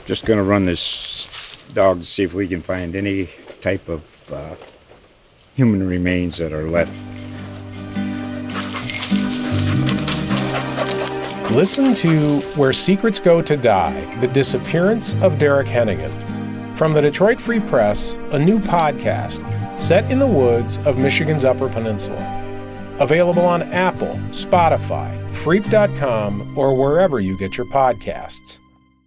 Just going to run this dog to see if we can find any type of human remains that are left. Listen to Where Secrets Go to Die, The Disappearance of Derek Hennigan. From the Detroit Free Press, a new podcast set in the woods of Michigan's Upper Peninsula. Available on Apple, Spotify, Freep.com, or wherever you get your podcasts.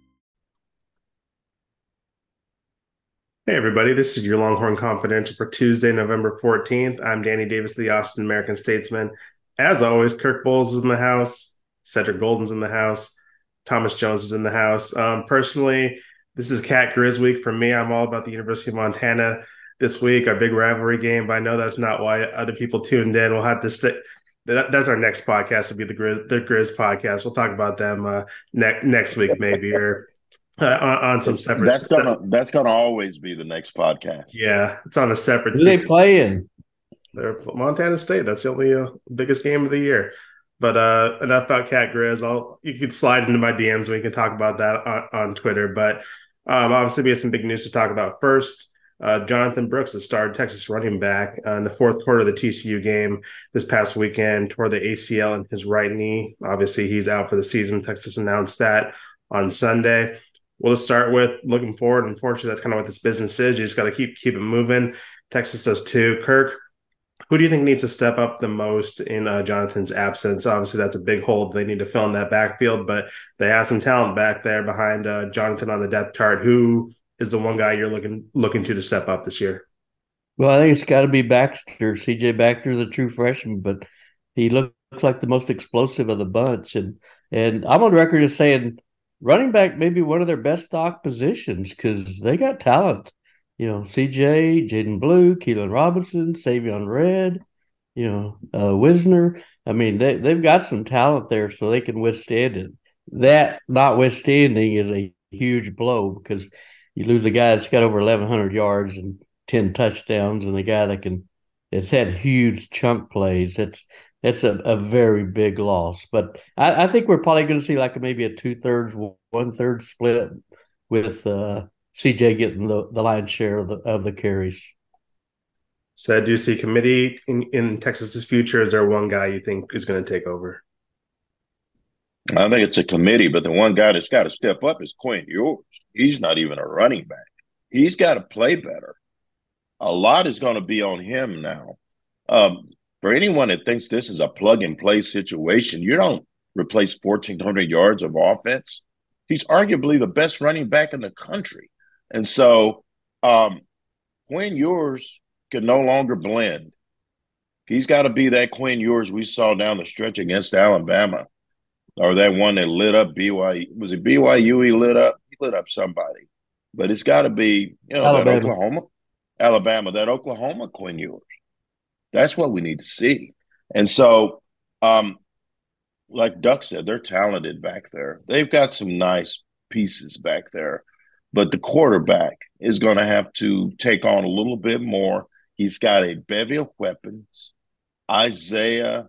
Hey everybody, this is your Longhorn Confidential for Tuesday, November 14th. I'm Danny Davis, the Austin American Statesman. As always, Kirk Bowles is in the house, Cedric Golden's in the house, Thomas Jones is in the house. Personally, this is Cat Grizz week for me. I'm all about the University of Montana this week, our big rivalry game, but I know that's not why other people tuned in. We'll have to stick. That's our next podcast, will be the Grizz podcast. We'll talk about them next week maybe, or on some separate. That's gonna always be the next podcast. Yeah, it's on a separate. Who they playing? They're Montana State. That's the only biggest game of the year. But enough about Cat Grizz. You can slide into my DMs. We can talk about that on Twitter. But obviously, we have some big news to talk about. First, Jonathan Brooks, the star Texas running back, in the fourth quarter of the TCU game this past weekend, tore the ACL in his right knee. Obviously, he's out for the season. Texas announced that on Sunday. We'll just start with looking forward. Unfortunately, that's kind of what this business is. You just got to keep it moving. Texas does too. Kirk, who do you think needs to step up the most in Jonathan's absence? Obviously, that's a big hole they need to fill in that backfield, but they have some talent back there behind Jonathan on the depth chart. Who is the one guy you're looking to step up this year? Well, I think it's got to be Baxter. C.J. Baxter is a true freshman, but he looks like the most explosive of the bunch. And I'm on record as saying running back may be one of their best stock positions because they got talent. You know, CJ, Jaden Blue, Keelan Robinson, Savion Red, Wisner. I mean, they've got some talent there so they can withstand it. That notwithstanding is a huge blow because you lose a guy that's got over 1,100 yards and 10 touchdowns and a guy that's had huge chunk plays. That's a very big loss. But I think we're probably going to see like maybe a 2/3, 1/3 split with CJ getting the lion's share of the carries. So do you see committee in Texas's future? Is there one guy you think is going to take over? I think it's a committee, but the one guy that's got to step up is Quinn Ewers. He's not even a running back. He's got to play better. A lot is going to be on him now. For anyone that thinks this is a plug-and-play situation, you don't replace 1,400 yards of offense. He's arguably the best running back in the country. And so Quinn Ewers can no longer blend. He's got to be that Quinn Ewers we saw down the stretch against Alabama, or that one that lit up BYU. Was it BYU he lit up? He lit up somebody. But it's got to be, Alabama. that Oklahoma Quinn Ewers. That's what we need to see. And so, like Duck said, they're talented back there. They've got some nice pieces back there. But the quarterback is going to have to take on a little bit more. He's got a bevy of weapons. Isaiah,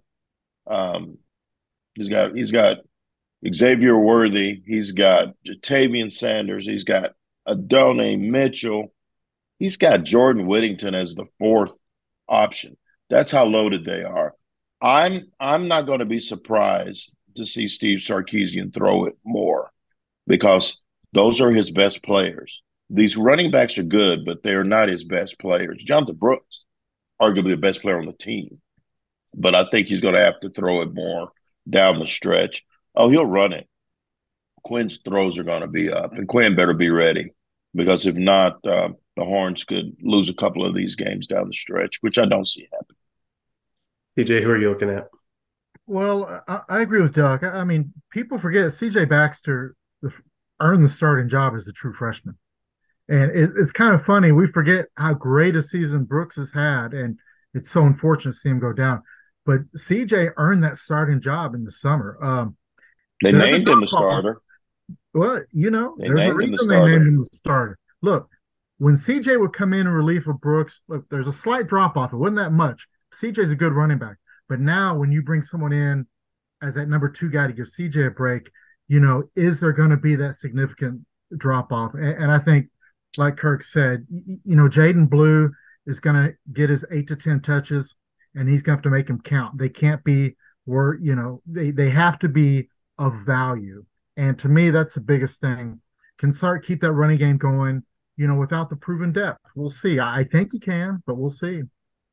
he's got Xavier Worthy. He's got Jatavian Sanders. He's got Adonai Mitchell. He's got Jordan Whittington as the fourth option. That's how loaded they are. I'm not going to be surprised to see Steve Sarkisian throw it more because those are his best players. These running backs are good, but they're not his best players. Jonathan Brooks, arguably the best player on the team, but I think he's going to have to throw it more down the stretch. Oh, he'll run it. Quinn's throws are going to be up, and Quinn better be ready because if not, the Horns could lose a couple of these games down the stretch, which I don't see happening. TJ, who are you looking at? Well, I agree with Doug. I mean, people forget C.J. Baxter earned the starting job as a true freshman. And it's kind of funny. We forget how great a season Brooks has had, and it's so unfortunate to see him go down. But C.J. earned that starting job in the summer. They named him the starter. Well, there's a reason they named him the starter. Look, when C.J. would come in relief of Brooks, look, there's a slight drop-off. It wasn't that much. C.J.'s a good running back. But now when you bring someone in as that number two guy to give C.J. a break, is there going to be that significant drop off. And I think, like Kirk said, Jaden Blue is going to get his 8 to 10 touches, and he's going to have to make them count. They can't be where, they have to be of value. And to me, that's the biggest thing. Can Sark keep that running game going, without the proven depth? We'll see. I think he can, but we'll see.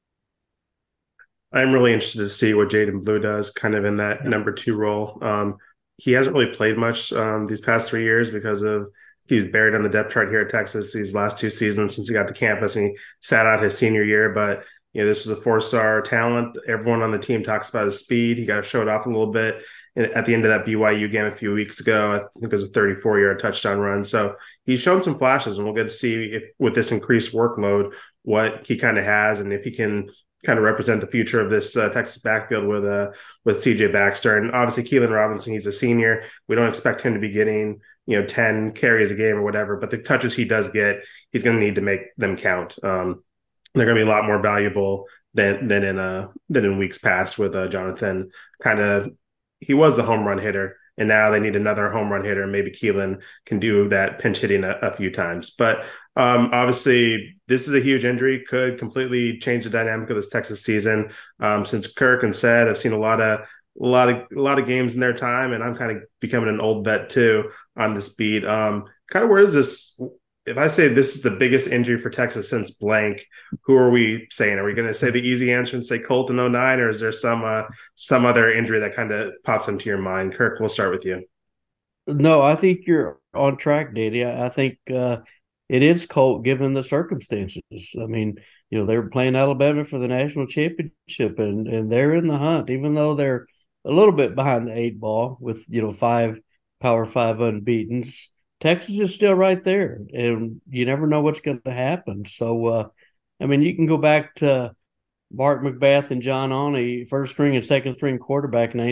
I'm really interested to see what Jaden Blue does kind of in that number 2 role. He hasn't really played much these past 3 years because of he was buried on the depth chart here at Texas these last 2 seasons since he got to campus, and he sat out his senior year. But this was a 4-star talent. Everyone on the team talks about his speed. He got showed off a little bit at the end of that BYU game a few weeks ago. I think it was a 34-yard touchdown run. So he's shown some flashes, and we'll get to see if with this increased workload what he kind of has, and if he can kind of represent the future of this Texas backfield with CJ Baxter. And obviously Keelan Robinson, he's a senior. We don't expect him to be getting 10 carries a game or whatever, but the touches he does get, he's going to need to make them count. They're going to be a lot more valuable than in weeks past with Jonathan. He was the home run hitter, and now they need another home run hitter. Maybe Keelan can do that pinch hitting a few times. But obviously, this is a huge injury, could completely change the dynamic of this Texas season. Since Kirk and said, I've seen a lot of games in their time, and I'm kind of becoming an old vet too on this beat. Kind of where is this? If I say this is the biggest injury for Texas since blank, who are we saying? Are we going to say the easy answer and say Colt in 09, or is there some other injury that kind of pops into your mind? Kirk, we'll start with you. No, I think you're on track, Danny. I think it is Colt given the circumstances. I mean, they were playing Alabama for the national championship, and they're in the hunt, even though they're a little bit behind the 8 ball with 5 Power 5 unbeatens. Texas is still right there, and you never know what's going to happen. So, you can go back to Mark McBath and John Oney, first string and second string quarterback in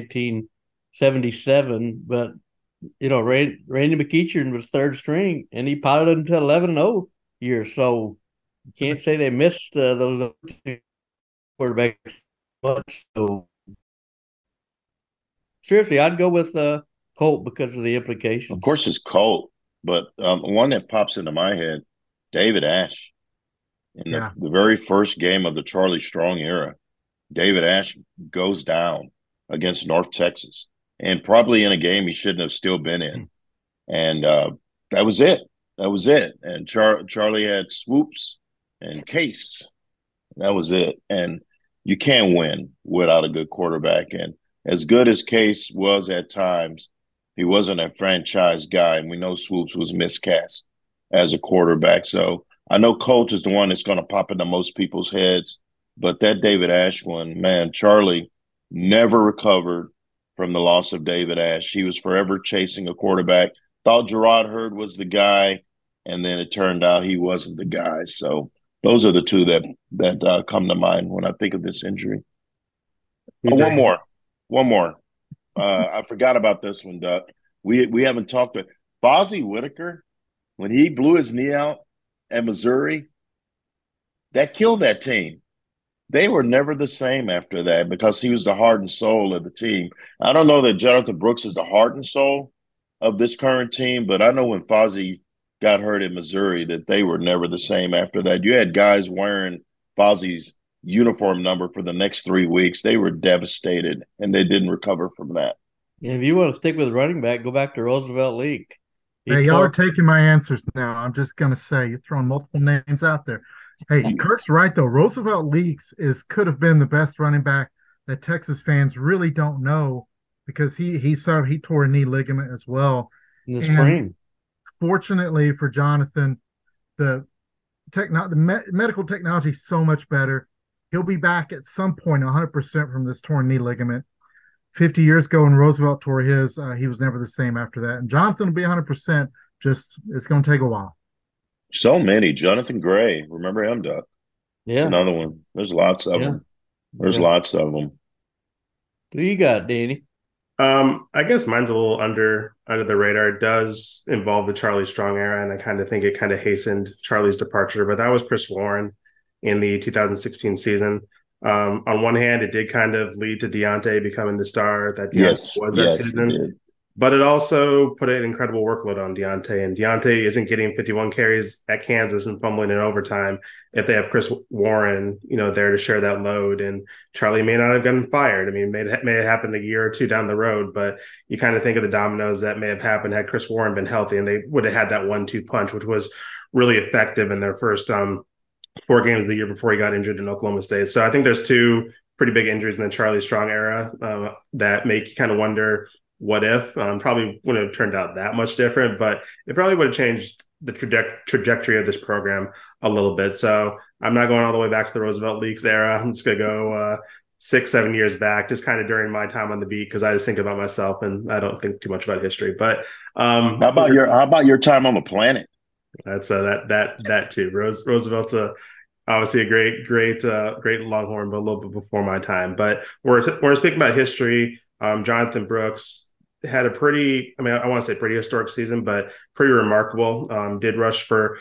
1977. But, Randy McEachern was third string, and he piloted them to 11-0 years. So you can't say they missed those quarterbacks much. So seriously, I'd go with Colt because of the implications. Of course, it's Colt. But one that pops into my head, David Ash. In the very first game of the Charlie Strong era, David Ash goes down against North Texas, and probably in a game he shouldn't have still been in. And that was it. And Charlie had Swoops and Case. That was it. And you can't win without a good quarterback. And as good as Case was at times, he wasn't a franchise guy, and we know Swoops was miscast as a quarterback. So I know Colt is the one that's going to pop into most people's heads, but that David Ash one, man, Charlie never recovered from the loss of David Ash. He was forever chasing a quarterback, thought Gerard Hurd was the guy, and then it turned out he wasn't the guy. So those are the two that come to mind when I think of this injury. One more. I forgot about this one, Duck. We haven't talked about Fozzie Whitaker when he blew his knee out at Missouri. That killed that team. They were never the same after that because he was the heart and soul of the team. I don't know that Jonathan Brooks is the heart and soul of this current team, but I know when Fozzie got hurt in Missouri that they were never the same after that. You had guys wearing Fozzie's uniform number for the next 3 weeks. They were devastated, and they didn't recover from that. And if you want to stick with running back, go back to Roosevelt Leak. Y'all are taking my answers now. I'm just going to say you're throwing multiple names out there. Hey, Kirk's right, though. Roosevelt Leaks could have been the best running back that Texas fans really don't know because he tore a knee ligament as well. In the spring. Fortunately for Jonathan, the medical technology is so much better. He'll be back at some point 100% from this torn knee ligament. 50 years ago when Roosevelt tore his, he was never the same after that. And Jonathan will be 100%, just it's going to take a while. So many. Jonathan Gray. Remember him, Duck? Yeah. Another one. There's lots of them. Lots of them. Who you got, Danny? I guess mine's a little under the radar. It does involve the Charlie Strong era, and I kind of think it kind of hastened Charlie's departure. But that was Chris Warren in the 2016 season. On one hand, it did kind of lead to Deontay becoming the star that Deontay was that season. but it also put an incredible workload on Deontay. And Deontay isn't getting 51 carries at Kansas and fumbling in overtime if they have Chris Warren, there to share that load. And Charlie may not have gotten fired. I mean, may have happened a year or two down the road, but you kind of think of the dominoes that may have happened had Chris Warren been healthy, and they would have had that 1-2 punch, which was really effective in their first 4 games of the year before he got injured in Oklahoma State. So I think there's two pretty big injuries in the Charlie Strong era that make you kind of wonder what if. Probably wouldn't have turned out that much different, but it probably would have changed the trajectory of this program a little bit. So I'm not going all the way back to the Roosevelt Leaks era. I'm just going to go 6-7 years back, just kind of during my time on the beat, because I just think about myself and I don't think too much about history. But how about your time on the planet? That's that too. Roosevelt's obviously a great Longhorn, but a little bit before my time. But we're speaking about history. Jonathan Brooks had a pretty, I want to say pretty historic season, but pretty remarkable. Did rush for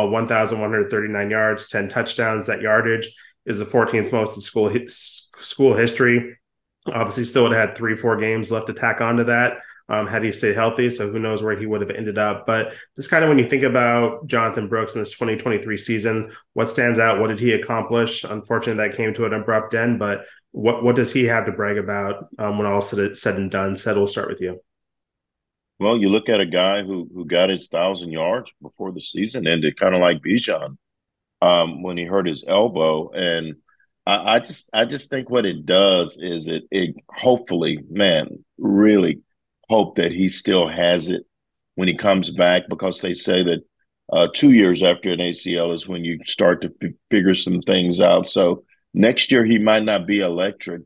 1,139 yards, 10 touchdowns. That yardage is the 14th most in school history. Obviously, still would have had 3-4 games left to tack onto that. Had he stayed healthy, so who knows where he would have ended up. But just kind of when you think about Jonathan Brooks in this 2023 season, what stands out? What did he accomplish? Unfortunately, that came to an abrupt end, but what does he have to brag about when all said and done? Sed, we'll start with you. Well, you look at a guy who got his 1,000 yards before the season ended, kind of like Bijan when he hurt his elbow. And I just think what it does is it hopefully, man, really hope that he still has it when he comes back, because they say that 2 years after an ACL is when you start to figure some things out. So next year he might not be electric,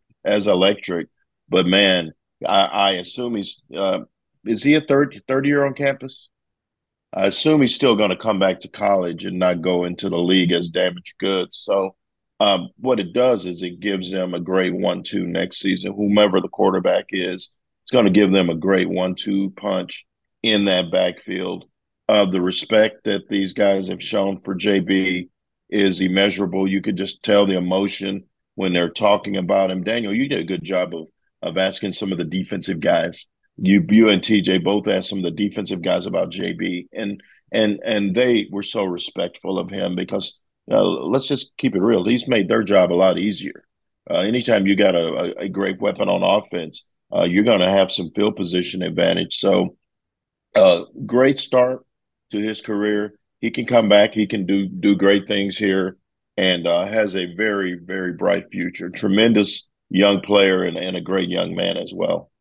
but man, I assume he's is he a third year on campus? I assume he's still going to come back to college and not go into the league as damaged goods. So what it does is it gives them a great 1-2 next season, whomever the quarterback is. It's going to give them a great 1-2 punch in that backfield. The respect that these guys have shown for JB is immeasurable. You could just tell the emotion when they're talking about him. Daniel, you did a good job of asking some of the defensive guys. You and TJ both asked some of the defensive guys about JB, and they were so respectful of him because let's just keep it real. He's made their job a lot easier. Anytime you got a great weapon on offense, you're going to have some field position advantage. So great start to his career. He can come back. He can do great things here, and has a very, very bright future. Tremendous young player and a great young man as well.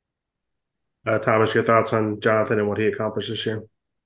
Thomas, your thoughts on Jonathan and what he accomplished this year?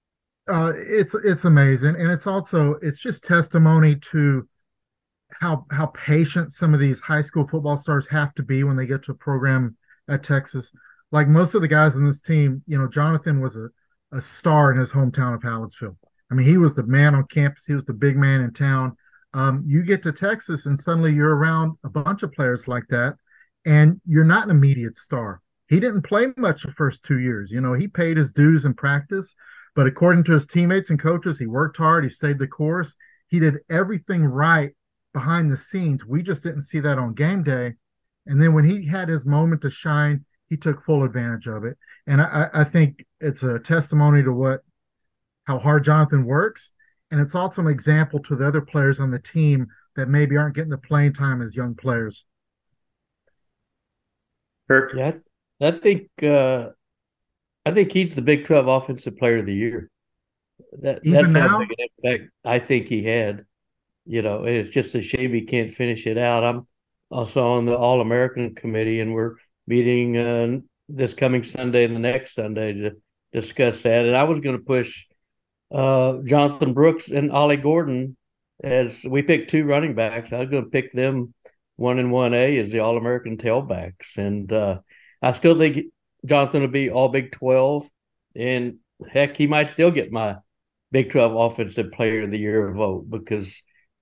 It's amazing, and it's just testimony to how patient some of these high school football stars have to be when they get to a program at Texas. Like most of the guys on this team, Jonathan was a star in his hometown of Hallettsville. I mean, he was the man on campus. He was the big man in town. You get to Texas and suddenly you're around a bunch of players like that, and you're not an immediate star. He didn't play much the first 2 years. He paid his dues in practice, but according to his teammates and coaches, he worked hard. He stayed the course. He did everything right behind the scenes. We just didn't see that on game day. And then when he had his moment to shine, he took full advantage of it. And I think it's a testimony to how hard Jonathan works. And it's also an example to the other players on the team that maybe aren't getting the playing time as young players. Kirk? Yeah, I think he's the Big 12 Offensive Player of the Year. That's how big an impact I think he had. It's just a shame he can't finish it out. I'm also on the All-American committee, and we're meeting this coming Sunday and the next Sunday to discuss that. And I was going to push Jonathan Brooks and Ollie Gordon, as we picked 2 running backs. I was going to pick them 1 and 1A as the All-American tailbacks. And I still think Jonathan will be all Big 12, and heck, he might still get my Big 12 Offensive Player of the Year vote because,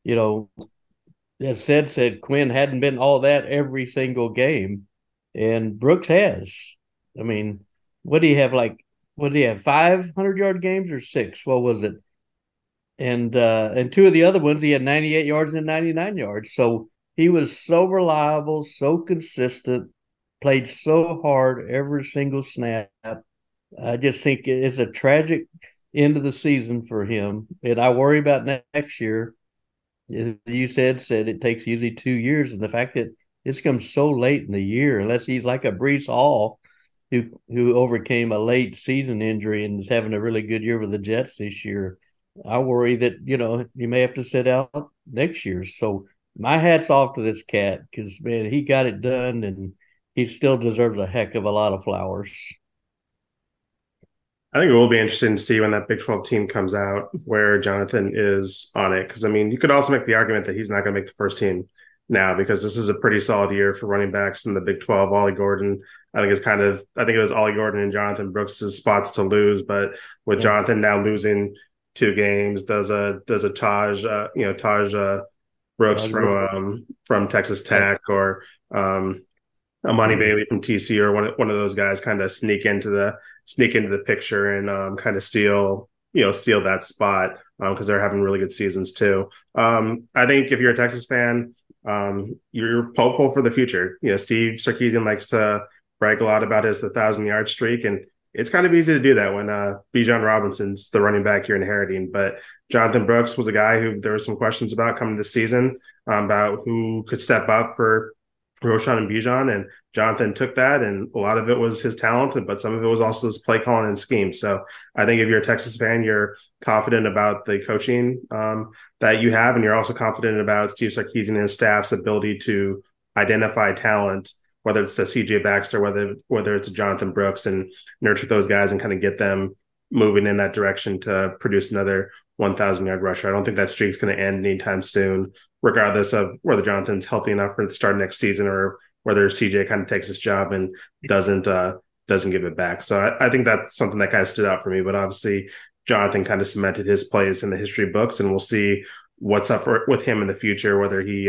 as said, Quinn hadn't been all that every single game, and Brooks has. I mean, what do you have? 500-yard games or 6? What was it? And 2 of the other ones, he had 98 yards and 99 yards. So he was so reliable, so consistent, played so hard every single snap. I just think it's a tragic end of the season for him, and I worry about next year. As you said it takes usually 2 years, and the fact that it's come so late in the year, unless he's like a Brees Hall, who overcame a late season injury and is having a really good year with the Jets this year. I worry that he may have to sit out next year. So my hat's off to this cat because man, he got it done, and he still deserves a heck of a lot of flowers. I think it will be interesting to see when that Big 12 team comes out where Jonathan is on it. Because, I mean, you could also make the argument that he's not going to make the first team now because this is a pretty solid year for running backs in the Big 12. Ollie Gordon, I think it was Ollie Gordon and Jonathan Brooks' spots to lose. But with Jonathan now losing 2 games, does a Taj Brooks from Texas Tech or Amani Bailey from TCU or one of those guys kind of sneak into the picture and kind of steal that spot because they're having really good seasons too. I think if you're a Texas fan, you're hopeful for the future. Steve Sarkisian likes to brag a lot about his 1,000-yard streak, and it's kind of easy to do that when Bijan Robinson's the running back you're inheriting. But Jonathan Brooks was a guy who there were some questions about coming this season about who could step up for Roschon and Bijan, and Jonathan took that, and a lot of it was his talent, but some of it was also his play calling and scheme. So I think if you're a Texas fan, you're confident about the coaching that you have, and you're also confident about Steve Sarkisian and his staff's ability to identify talent, whether it's a CJ Baxter, whether it's a Jonathan Brooks, and nurture those guys and kind of get them moving in that direction to produce another 1,000-yard rusher. I don't think that streak's going to end anytime soon, regardless of whether Jonathan's healthy enough for the start of next season or whether CJ kind of takes his job and doesn't give it back. So I think that's something that kind of stood out for me. But obviously, Jonathan kind of cemented his place in the history books, and we'll see what's up with him in the future, whether he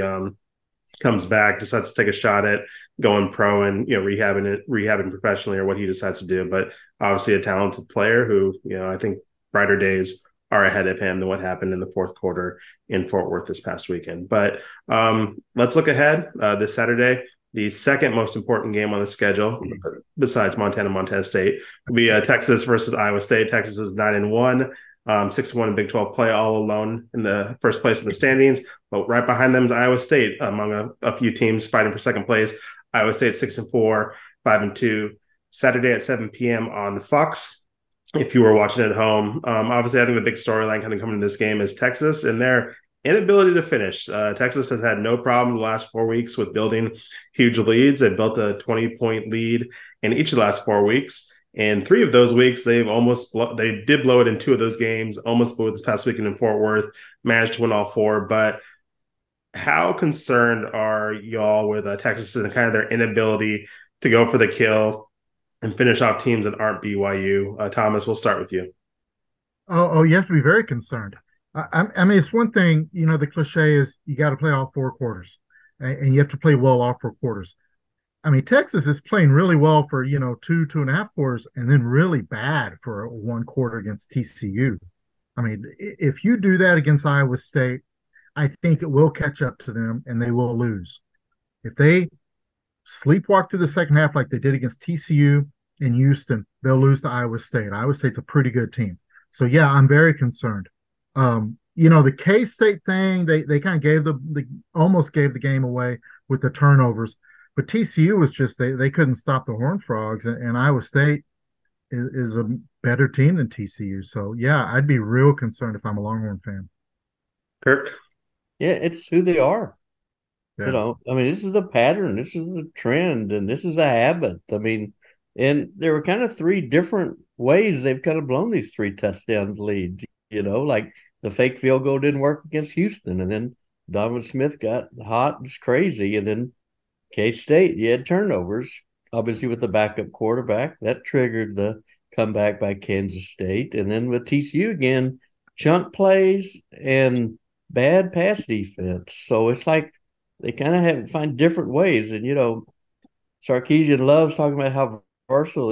comes back, decides to take a shot at going pro and rehabbing professionally, or what he decides to do. But obviously, a talented player who I think brighter days are ahead of him than what happened in the fourth quarter in Fort Worth this past weekend. But let's look ahead this Saturday. The second most important game on the schedule, besides Montana State, will be Texas versus Iowa State. Texas is 9-1, 6-1 in Big 12 play, all alone in the first place in the standings. But right behind them is Iowa State, among a few teams fighting for second place. Iowa State 6-4, 5-2. Saturday at 7 p.m. on Fox. If you were watching at home, obviously, I think the big storyline kind of coming into this game is Texas and their inability to finish. Texas has had no problem the last 4 weeks with building huge leads. They built a 20-point lead in each of the last 4 weeks. And 3 of those weeks, they did blow it in 2 of those games, almost blew it this past weekend in Fort Worth, managed to win all 4. But how concerned are y'all with Texas and kind of their inability to go for the kill and finish off teams that aren't BYU? Thomas, we'll start with you. Oh, you have to be very concerned. I mean, it's one thing, the cliche is you got to play all 4 quarters, and you have to play well all 4 quarters. I mean, Texas is playing really well for, 2.5 quarters, and then really bad for 1 quarter against TCU. I mean, if you do that against Iowa State, I think it will catch up to them, and they will lose. If they sleepwalk through the second half like they did against TCU and Houston, they'll lose to Iowa State. Iowa State's a pretty good team. So, yeah, I'm very concerned. The K-State thing, they kind of almost gave the game away with the turnovers. But TCU was just, they couldn't stop the Horned Frogs, and Iowa State is a better team than TCU. So, yeah, I'd be real concerned if I'm a Longhorn fan. Kirk? Yeah, it's who they are. Yeah. I mean, this is a pattern. This is a trend, and this is a habit. I mean, and there were kind of 3 different ways they've kind of blown these 3 touchdowns leads. Like the fake field goal didn't work against Houston, and then Donovan Smith got hot. It's crazy. And then K-State, you had turnovers, obviously with the backup quarterback. That triggered the comeback by Kansas State. And then with TCU again, chunk plays and bad pass defense. So it's like they kind of have to find different ways. And, Sarkisian loves talking about how versatile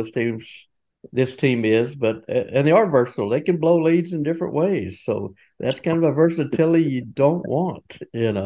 this team is, and they are versatile. They can blow leads in different ways. So that's kind of a versatility you don't want,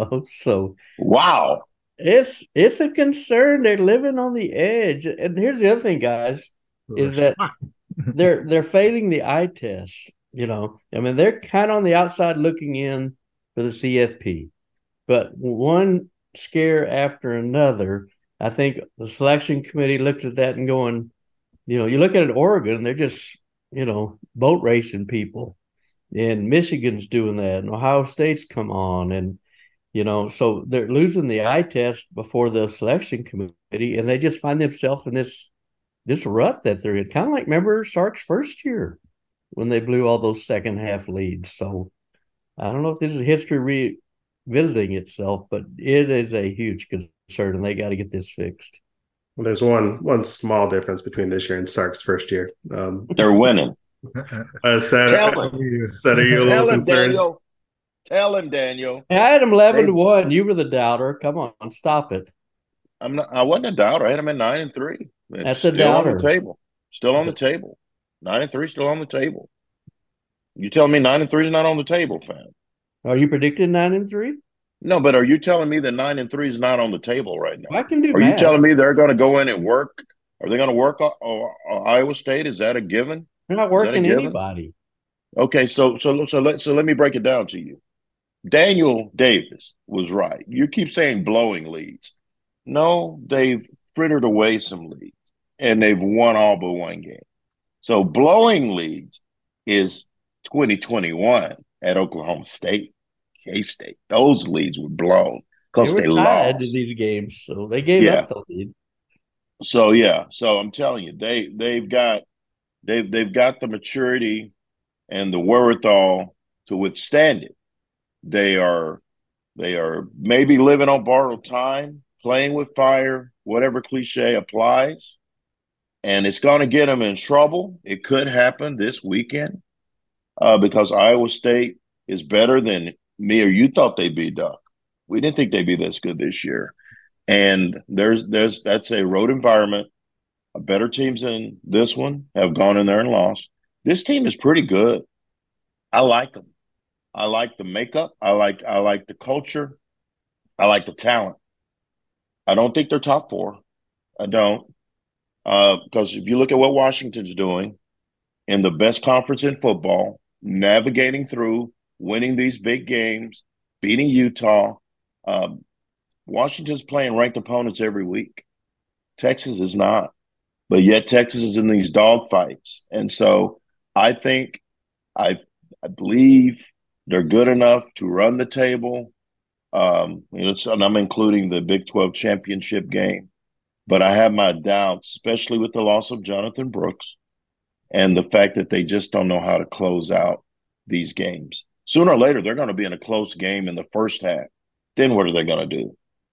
So wow. It's a concern. They're living on the edge. And here's the other thing, guys, is that they're failing the eye test. I mean, they're kind of on the outside looking in for the CFP, but one scare after another. I think the selection committee looked at that and going, you look at Oregon, they're just, boat racing people, and Michigan's doing that, and Ohio State's come on, and so they're losing the eye test before the selection committee, and they just find themselves in this rut that they're in. Kind of like, remember Sark's first year when they blew all those second half leads. So I don't know if this is history revisiting itself, but it is a huge concern, and they got to get this fixed. Well, there's one small difference between this year and Sark's first year. They're winning. Tell him, Daniel. Tell him, Daniel. I had him 11-1. You were the doubter. Come on, stop it. I wasn't a doubter. I had him at 9-3. That's a doubter. On the table. Still on the table. 9-3, still on the table. You telling me 9-3 is not on the table, fam? Are you predicting 9-3? No, but are you telling me that 9-3 is not on the table right now? I can do. Are you telling me they're going to go in and work? Are they going to work Iowa State? Is that a given? They're not working anybody. Okay, so let me break it down to you. Daniel Davis was right. You keep saying blowing leads. No, they've frittered away some leads, and they've won all but one game. So blowing leads is 2021 at Oklahoma State, K-State. Those leads were blown because they lost these games, so they gave up the lead. So I'm telling you, they've got the maturity and the wherewithal to withstand it. They are maybe living on borrowed time, playing with fire, whatever cliche applies, and it's going to get them in trouble. It could happen this weekend because Iowa State is better than me or you thought they'd be, Duck. We didn't think they'd be this good this year. And that's a road environment. Better teams than this one have gone in there and lost. This team is pretty good. I like them. I like the makeup. I like the culture. I like the talent. I don't think they're top four. I don't. Because if you look at what Washington's doing in the best conference in football, navigating through, winning these big games, beating Utah, Washington's playing ranked opponents every week. Texas is not. But yet Texas is in these dogfights. And so I think, I believe they're good enough to run the table. And I'm including the Big 12 championship game. But I have my doubts, especially with the loss of Jonathan Brooks and the fact that they just don't know how to close out these games. Sooner or later, they're going to be in a close game in the first half. Then what are they going to do?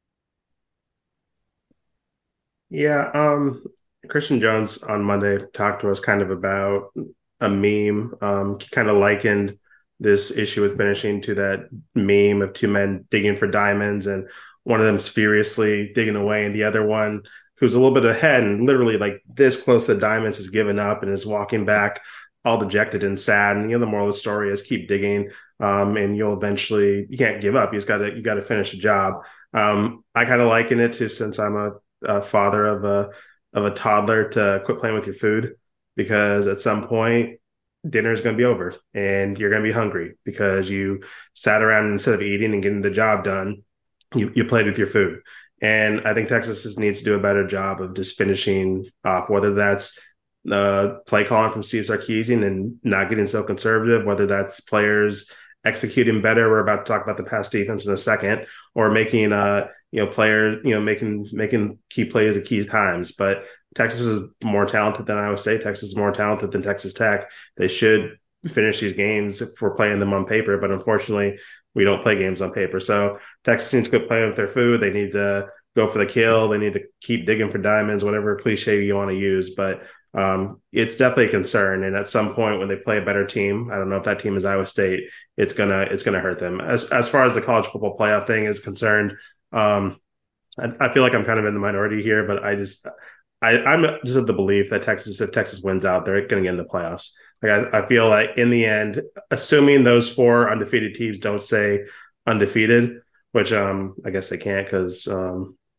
Yeah, Christian Jones on Monday talked to us kind of about a meme, kind of likened this issue with finishing to that meme of two men digging for diamonds, and one of them's furiously digging away, and the other one, who's a little bit ahead and literally like this close to diamonds, has given up and is walking back all dejected and sad. And the moral of the story is keep digging, and you can't give up. You got to finish the job. I kind of liken it to, since I'm a father of a toddler, to quit playing with your food, because at some point dinner is going to be over and you're going to be hungry because you sat around, instead of eating and getting the job done, you played with your food. And I think Texas needs to do a better job of just finishing off, whether that's play calling from Steve Sarkisian and not getting so conservative, whether that's players executing better. We're about to talk about the pass defense in a second, or making players, making key plays at key times. But Texas is more talented than Iowa State. Texas is more talented than Texas Tech. They should finish these games if we're playing them on paper, but unfortunately we don't play games on paper. So Texas needs to quit playing with their food. They need to go for the kill. They need to keep digging for diamonds, whatever cliche you want to use. But it's definitely a concern. And at some point when they play a better team, I don't know if that team is Iowa State, it's gonna hurt them. As far as the college football playoff thing is concerned, I feel like I'm kind of in the minority here, but I'm just of the belief that if Texas wins out, they're going to get in the playoffs. Like I feel like in the end, assuming those four undefeated teams don't stay undefeated, which I guess they can't, because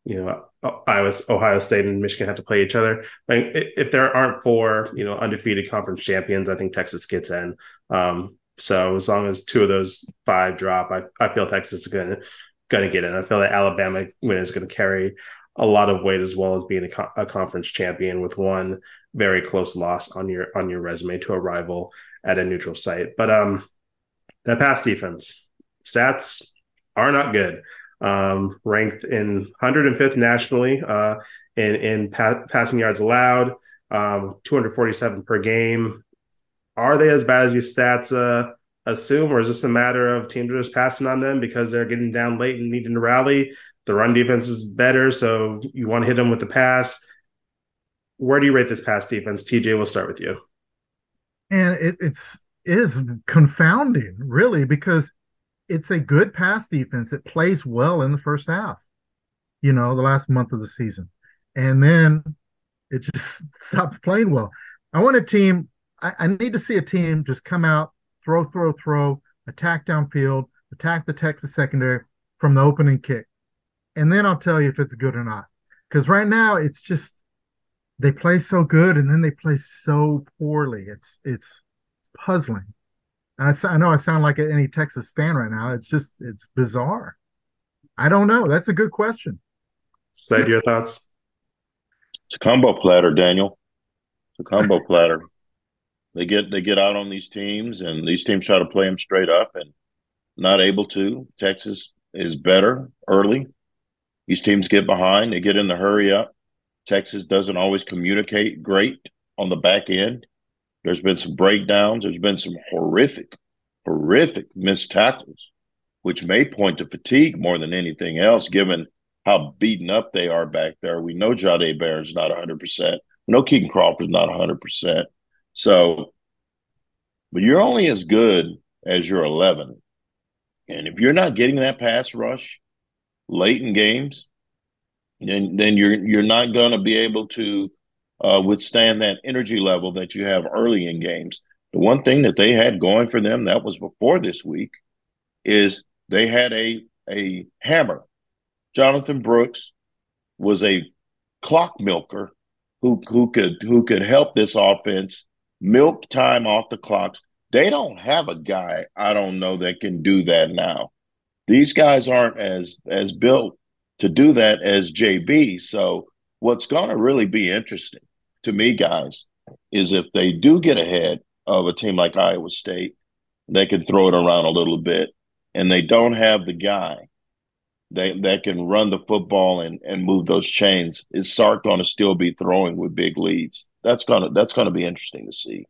Ohio State and Michigan have to play each other. If there aren't four, undefeated conference champions, I think Texas gets in. So as long as two of those five drop, I feel Texas is gonna get in. I feel that Alabama win is going to carry a lot of weight, as well as being a conference champion with one very close loss on your resume to a rival at a neutral site. But that pass defense stats are not good. Ranked in 105th nationally in passing yards allowed, 247 per game. Are they as bad as your stats assume, or is this a matter of teams are just passing on them because they're getting down late and needing to rally? The run defense is better, so you want to hit them with the pass. Where do you rate this pass defense? TJ, we'll start with you. And it is confounding, really, because it's a good pass defense. It plays well in the first half, the last month of the season. And then it just stops playing well. I want a team, I need to see a team just come out, throw, attack downfield, attack the Texas secondary from the opening kick. And then I'll tell you if it's good or not. Because right now it's just, they play so good and then they play so poorly. It's puzzling. And I know I sound like any Texas fan right now. It's bizarre. I don't know. That's a good question. Say your thoughts. It's a combo platter, Daniel. It's a combo platter. They get out on these teams, and these teams try to play them straight up and not able to. Texas is better early. These teams get behind. They get in the hurry up. Texas doesn't always communicate great on the back end. There's been some breakdowns. There's been some horrific missed tackles, which may point to fatigue more than anything else, given how beaten up they are back there. We know Jahdae Barron's not 100%. We know Keaton Crawford's not 100%. So, but you're only as good as your 11. And if you're not getting that pass rush late in games, then you're not going to be able to withstand that energy level that you have early in games. The one thing that they had going for them, that was before this week, is they had a hammer. Jonathan Brooks was a clock milker who could help this offense milk time off the clocks. They don't have a guy, I don't know, that can do that now. These guys aren't as built to do that as JB. So what's going to really be interesting to me, guys, is if they do get ahead of a team like Iowa State, they can throw it around a little bit, and they don't have the guy that can run the football and move those chains. Is Sark going to still be throwing with big leads? That's gonna be interesting to see.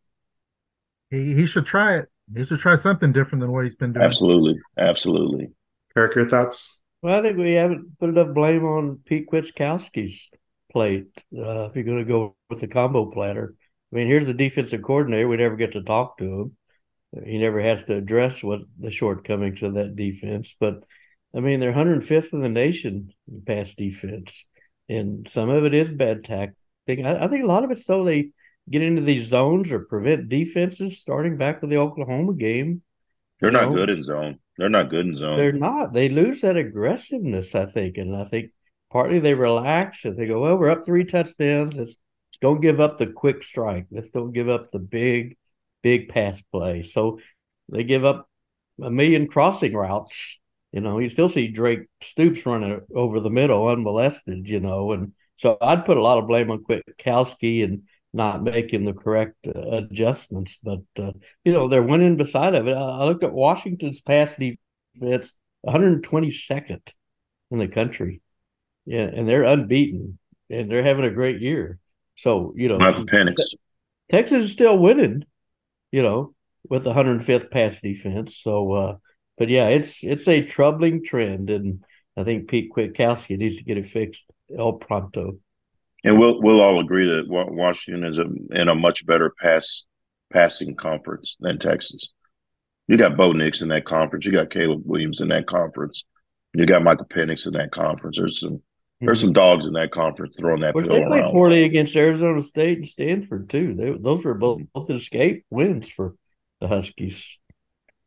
He should try it. He should try something different than what he's been doing. Absolutely. Kirk, your thoughts? Well, I think we haven't put enough blame on Pete Kwiatkowski's plate. If you're going to go with the combo platter, I mean, here's the defensive coordinator. We never get to talk to him. He never has to address what the shortcomings of that defense. But I mean, they're 105th in the nation in pass defense, and some of it is bad tactic. I think a lot of it's though they get into these zones or prevent defenses. Starting back with the Oklahoma game, they're not good in zone. They're not good in zone. They're not. They lose that aggressiveness, I think. And I think partly they relax and they go, well, we're up 3 touchdowns. Let's don't give up the quick strike. Let's don't give up the big pass play. So they give up a million crossing routes. You still see Drake Stoops running over the middle unmolested, and so I'd put a lot of blame on Kwiatkowski and not making the correct adjustments. But, they're winning beside of it. I looked at Washington's pass defense, 122nd in the country. Yeah, and they're unbeaten, and they're having a great year. So, Michael Penix. Texas is still winning, with the 105th pass defense. So, but, yeah, it's a troubling trend, and I think Pete Kwiatkowski needs to get it fixed el pronto. And we'll all agree that Washington is in a much better passing conference than Texas. You got Bo Nix in that conference. You got Caleb Williams in that conference. You got Michael Penix in that conference. There's some dogs in that conference throwing that pill around. They played poorly against Arizona State and Stanford too. Those were both escape wins for the Huskies.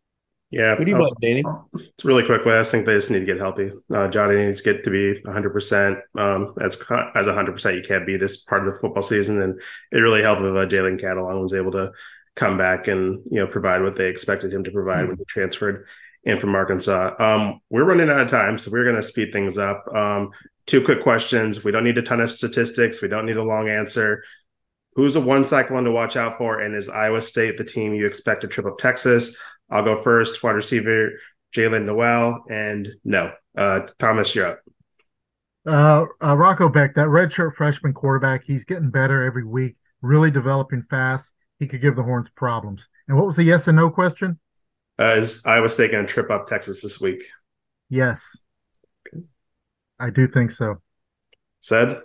Yeah. What do you want, Danny? It's really quickly. I think they just need to get healthy. Johnny needs to get to be 100%. As 100% you can't be this part of the football season, and it really helped if Jalen Catalon was able to come back and provide what they expected him to provide when he transferred in from Arkansas. We're running out of time, so we're going to speed things up. Two quick questions. We don't need a ton of statistics. We don't need a long answer. Who's a one cyclone to watch out for, and is Iowa State the team you expect to trip up Texas? I'll go first. Wide receiver Jalen Noel, and no. Thomas, you're up. Rocco Beck, that redshirt freshman quarterback, he's getting better every week, really developing fast. He could give the Horns problems. And what was the yes and no question? Is Iowa State going to trip up Texas this week? Yes. Okay. I do think so. Said?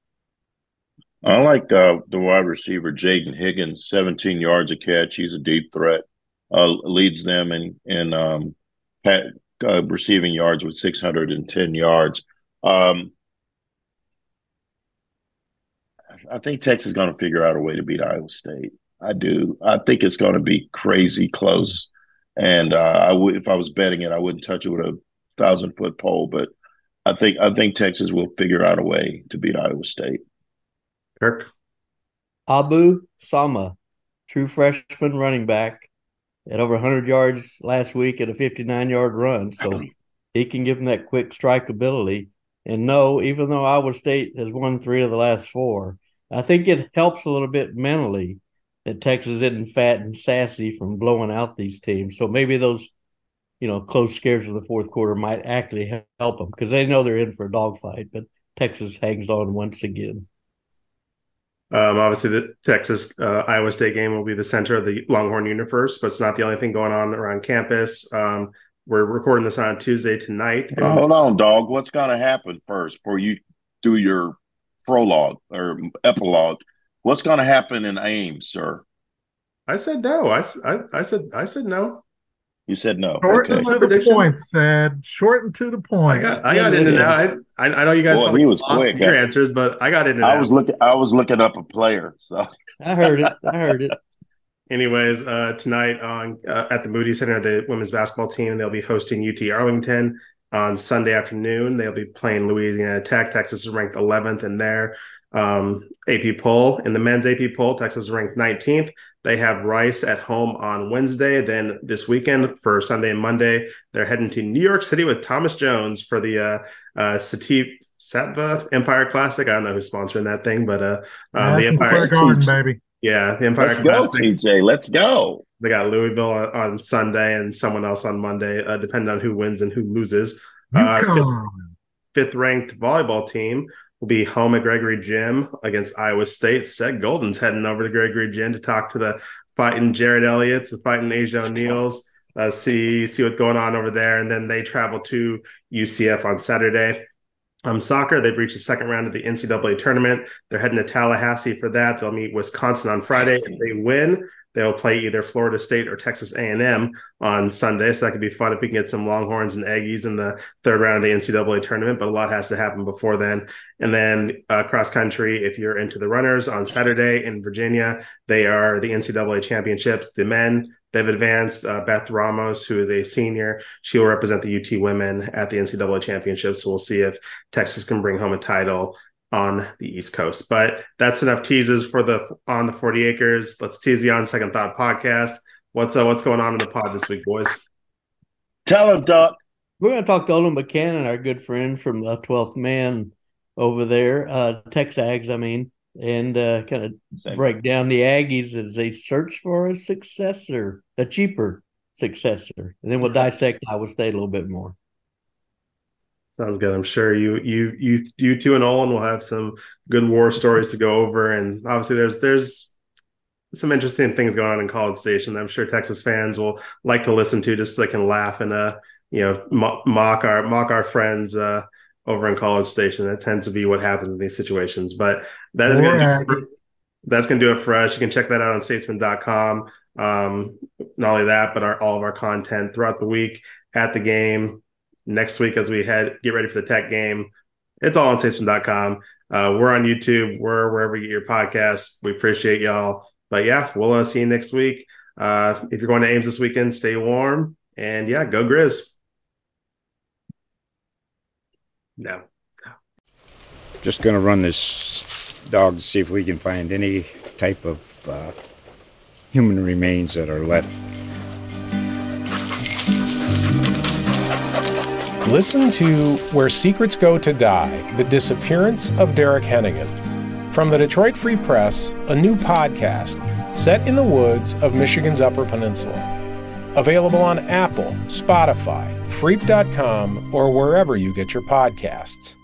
I like the wide receiver, Jaden Higgins, 17 yards a catch. He's a deep threat. Leads them in receiving yards with 610 yards. I think Texas is going to figure out a way to beat Iowa State. I do. I think it's going to be crazy close. And if I was betting it, I wouldn't touch it with a 1,000-foot pole. But I think Texas will figure out a way to beat Iowa State. Kirk? Abu Sama, true freshman running back, at over 100 yards last week at a 59-yard run. So he can give them that quick strike ability. And no, even though Iowa State has won 3 of the last 4, I think it helps a little bit mentally that Texas isn't fat and sassy from blowing out these teams. So maybe those, close scares in the fourth quarter might actually help them because they know they're in for a dogfight. But Texas hangs on once again. Obviously, the Texas Iowa State game will be the center of the Longhorn universe, but it's not the only thing going on around campus. We're recording this on Tuesday tonight. Hold on, dog. What's going to happen first before you do your prologue or epilogue? What's going to happen in Ames, sir? I said no. I said no. You said no. Shorten to the point, said. Shorten to the point. I got in and out. I know you guys he was quick. Your answers, but I got in and out. I was looking up a player. So I heard it. Anyways, tonight at the Moody Center, the women's basketball team, they'll be hosting UT Arlington on Sunday afternoon. They'll be playing Louisiana Tech. Texas is ranked 11th in their AP poll. In the men's AP poll, Texas is ranked 19th. They have Rice at home on Wednesday. Then this weekend for Sunday and Monday, they're heading to New York City with Thomas Jones for the Satva Empire Classic. I don't know who's sponsoring that thing, but the Empire Garden, baby. Yeah, the Empire Let's Classic. Go, TJ. Let's go. They got Louisville on Sunday and someone else on Monday, depending on who wins and who loses. Fifth-ranked volleyball team will be home at Gregory Gym against Iowa State. Seth Golden's heading over to Gregory Gym to talk to the fighting Jared Elliott's, the fighting Asia O'Neill's, see what's going on over there. And then they travel to UCF on Saturday. Soccer, they've reached the second round of the NCAA tournament. They're heading to Tallahassee for that. They'll meet Wisconsin on Friday. If they win, they'll play either Florida State or Texas A&M on Sunday. So that could be fun if we can get some Longhorns and Aggies in the third round of the NCAA tournament, but a lot has to happen before then. And then cross country, if you're into the runners, on Saturday in Virginia, they are the NCAA championships. The men, they've advanced. Beth Ramos, who is a senior, she will represent the UT women at the NCAA championships. So we'll see if Texas can bring home a title on the East Coast. But that's enough teases for On the 40 Acres. Let's tease the On Second Thought podcast. What's going on in the pod this week, boys? Tell him, Doc. We're going to talk to Olin Buchanan, our good friend from the 12th Man over there, Texags, and kind of break down the Aggies as they search for a successor, a cheaper successor. And then we'll dissect Iowa State a little bit more. Sounds good. I'm sure you two and Olin will have some good war stories to go over. And obviously there's some interesting things going on in College Station that I'm sure Texas fans will like to listen to just so they can laugh and mock our friends over in College Station. That tends to be what happens in these situations. But that is that's going to do it for us. You can check that out on statesman.com. Not only that, but all of our content throughout the week at the game. Next week, as we get ready for the Tech game, it's all on statesman.com. We're on YouTube. We're wherever you get your podcasts. We appreciate y'all. But yeah, we'll see you next week. If you're going to Ames this weekend, stay warm And yeah, go Grizz. No. Just going to run this dog to see if we can find any type of human remains that are left. Listen to Where Secrets Go to Die, The Disappearance of Derek Hennigan. From the Detroit Free Press, a new podcast set in the woods of Michigan's Upper Peninsula. Available on Apple, Spotify, Freep.com, or wherever you get your podcasts.